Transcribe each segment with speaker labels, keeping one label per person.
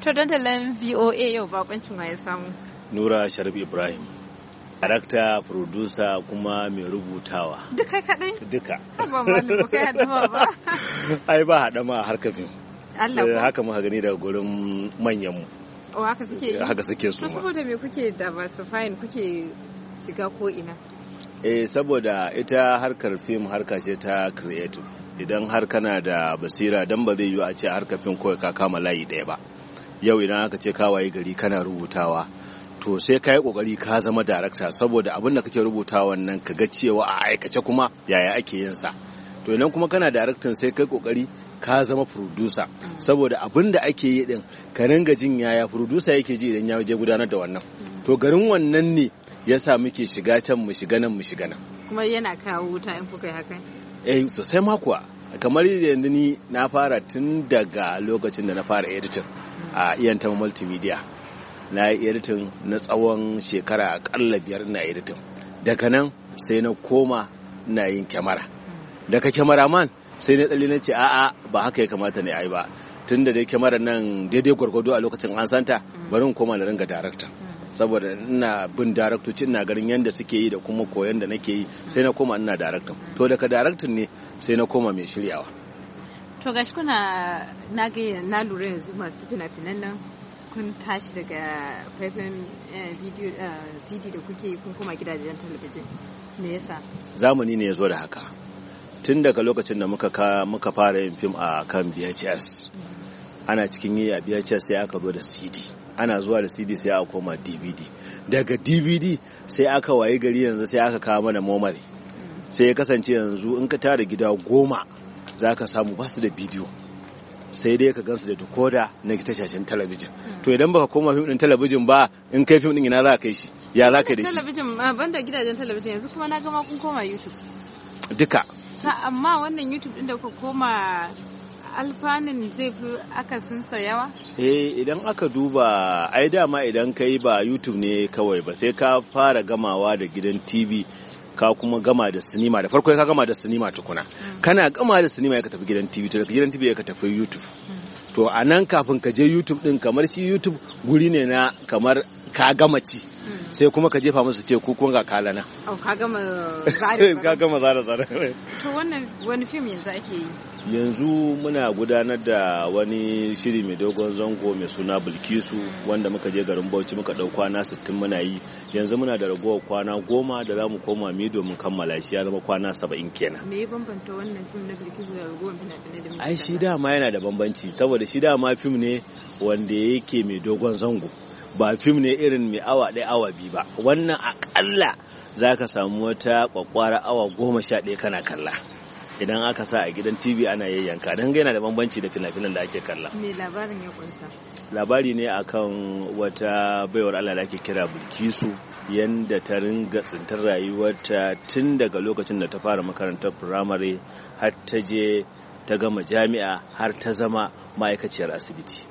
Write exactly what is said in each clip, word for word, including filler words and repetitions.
Speaker 1: To dandalin V O A yau bakoncin ya samu.
Speaker 2: Nura Sharif Ibrahim. Darakta, producer kuma mai rubutawa.
Speaker 1: Duka kadai?
Speaker 2: Duka.
Speaker 1: Ba malu kai hadama ba.
Speaker 2: Ai ba hadama a harkar fim.
Speaker 1: Allah ko.
Speaker 2: Haka muka gani daga gurin manyan mu.
Speaker 1: Oh haka suke yi.
Speaker 2: Haka suke su ma.
Speaker 1: Saboda me kuke diversifying kuke shiga ko ina?
Speaker 2: Eh saboda ita harkar fim harka ce ta creative. Idan har kana da basira dan ba zai yi a ce harkar fim kawai ka kama layi ɗaya ba. Yau idan aka ce ka waye gari kana rubutawa to sai ka yi kokari ka zama darakta saboda abin da kake rubutawa nan ka ga cewa a aikace kuma yaya ake yin sa. To idan kuma kana daraktan sai kai kokari ka zama producer saboda abin da ake yi din ka ringa jin yaya producer yake ji idan ya je gudanar da wannan. To garin wannan ne yasa muke shiga can mu shiga nan mu shiga nan.
Speaker 1: Kuma yana kawo wuta in kuka yi hakan.
Speaker 2: Eh sosai ma kuwa kamar yanzu ni na fara tun daga lokacin da na fara editing a iyanta multimedia na yi editing na tsawon shekara akalla biyar na editing daga nan sai na koma na yin kyamara daga cameraman sai na tsalle na ce a'a ba haka ya kamata ne ai ba tun da dai kyamara nan daidai gwargwado a lokacin an santa bari in koma na ringa director saboda ina bin daraktoci ina ganin yadda suke yi da kuma koyon da nake yi sai na koma ina daraktan to daga daraktan ne sai na koma mai shiryawa.
Speaker 1: To gashi kuna na ga na lura yanzu masu fina-finan nan kun tashi daga faifan video C D da kuke kun koma gidajen talabijin me yasa?
Speaker 2: Zamani ne ya zo da haka tun daga lokacin da muka ka muka fara yin fim a kan V H S ana cikin yi a V H S sai aka zo da C D ana zuwa da C D sai aka koma D V D daga D V D sai aka waye gari yanzu sai aka kawo mana memory sai ya kasance yanzu in ka tara gida goma za ka samu basu da bidiyo sai dai ka gansu da decoder na tashashen talabijin to idan baka koma fim din talabijin ba in kai fim din ina za ka kai shi ya za ka yi da shi
Speaker 1: talabijin banda gidajen talabijin yanzu kuma na gama kun koma YouTube
Speaker 2: duka
Speaker 1: amma wannan YouTube din da kuka koma alfanun zai fi akasinsa yawa?
Speaker 2: Eh idan aka duba ai dama idan kai ba YouTube ne kawai ba sai ka fara gamawa da gidan T V ka kuma gama da sinima da farko ka gama da sinima tukuna mm. kana gama da sinima ya ka tafi gidan T V to daga gidan T V ya ka tafi YouTube mm. to a nan kafin ka je YouTube din kamar shi YouTube guri ne na kamar ka gama ci mm. sai kuma ka jefa musu ce ku kun ga kalana
Speaker 1: oh ka gama zare
Speaker 2: ka gama zare zare
Speaker 1: to wannan wani film yanzu ake yi
Speaker 2: yanzu muna gudanar da wani shiri mai dogon zango mai suna Bilkisu wanda muka je garin Bauchi muka dau kwana sittin muna yi yanzu muna da ragowar kwana goma da zamu koma mi domin kammala shi ya zama kwana saba'in kenan.
Speaker 1: Me ya bambanta wannan film na Bilkisu da ragowar fina-finai da muke?
Speaker 2: Ai shi dama yana da bambanci saboda shi dama film ne wanda yake mai dogon zango ba film ne irin mai awa ɗaya awa biyu ba wannan akalla zaka samu wata kwakwara awa goma sha ɗaya kana kalla. Idan aka sa a gidan T V ana yayyanka don yana da bambanci da fina-finan da ake kalla.
Speaker 1: Me labarin ya kunsa?
Speaker 2: Labari ne akan wata baiwar Allah da ake kira Bilkisu yanda ta ringa tsintar rayuwarta tun daga lokacin da ta fara makarantar firamare har ta je ta gama jami'a har ta zama ma'aikaciyar asibiti.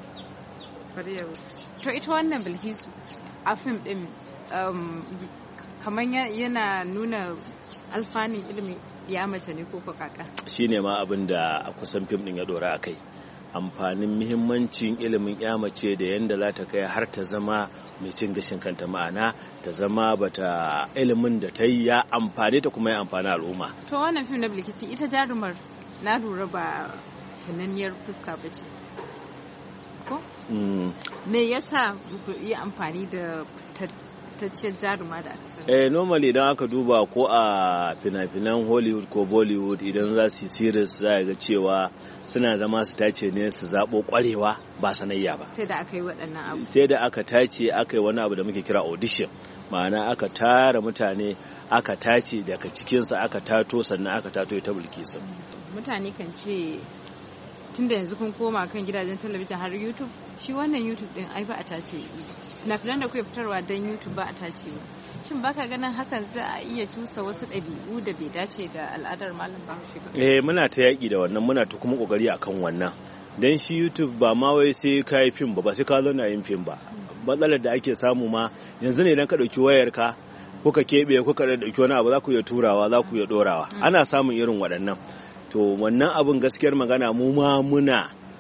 Speaker 1: To ita wannan Bilkisu a fim din kamar yana nuna alfanun ilimi ya mace ne ko kaka
Speaker 2: shi ne ma abin da a kusan fim din ya dora a kai amfanin muhimmancin ilimin ya mace da yadda za ta kai har ta zama mai cin gashin kanta ma'ana ta zama bata ilimin da ta yi ya amfani ta kuma ya amfani al'umma.
Speaker 1: To wannan fim na Bilkisu ita jarumar na lura ba sananniyar fuska ba ce ko? Me yasa ku yi amfani da fitacciyar jaruma da aka sani?
Speaker 2: Eh normally idan aka duba ko a fina-finan Hollywood ko Bollywood idan za su yi series za ga cewa suna zama su tace ne su zabo kwarewa ba sanayya ba.
Speaker 1: Sai da aka yi waɗannan abu.
Speaker 2: Sai da aka tace aka yi wani abu da muke kira audition. Ma'ana aka tara mutane aka tace daga cikinsa aka tato sannan aka tato ita Bilkisu.
Speaker 1: Mutane kan ce tunda yanzu kun koma kan gidajen talabijin har YouTube shi wannan YouTube din ai ba a tace na fitan da kuke fitarwa don YouTube ba a tace ba shin baka ganin hakan za a iya tusa wasu ɗabi'u da bai dace da al'adar malam Bahaushe ba?
Speaker 2: Eh muna ta yaƙi da wannan muna ta kuma kokari akan wannan dan shi YouTube ba ma wai sai ka yi fim ba ba sai ka zauna yin fim ba matsalar da ake samu ma yanzu ne idan ka ɗauki wayarka kuka keɓe kuka ɗauki wani abu za ku iya turawa za ku iya ɗorawa ana samun irin waɗannan to wannan abin gaskiyar magana mu ma muna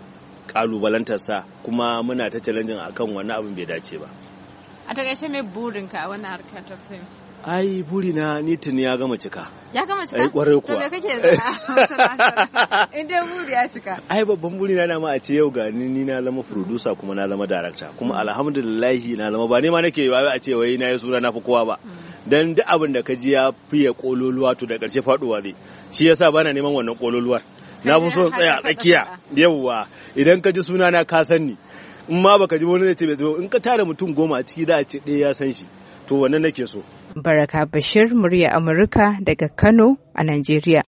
Speaker 2: kalubalantarsa kuma muna ta challenging akan wani abin bai dace ba.
Speaker 1: A takaice me burinka a wannan harkar ta fim?
Speaker 2: Ai burina ni tuni ya gama cika.
Speaker 1: Ya gama cika?
Speaker 2: Ai kwarai kuwa.
Speaker 1: To me kake zama? In dai buri ya cika.
Speaker 2: Ai babban burina na ma a ce yau ga ni ni na zama producer kuma na zama director kuma alhamdulillah na zama ba ne ma nake yi a ce wai na yi suna na fi kowa ba. Dan duk abin da ka ji ya fiye kololuwa to da karshe faduwa zai. Shi yasa bana neman wannan kololuwar. Na fi so in tsaya a tsakiya. Yawwa idan ka ji suna na ka san ni. In ma baka ji wani zai ce bai zo in ka tare mutum goma a ciki za a ce ɗaya ya san shi. To wannan nake so.
Speaker 3: Baraka Bashir, murya Amurka daga Kano a Najeriya.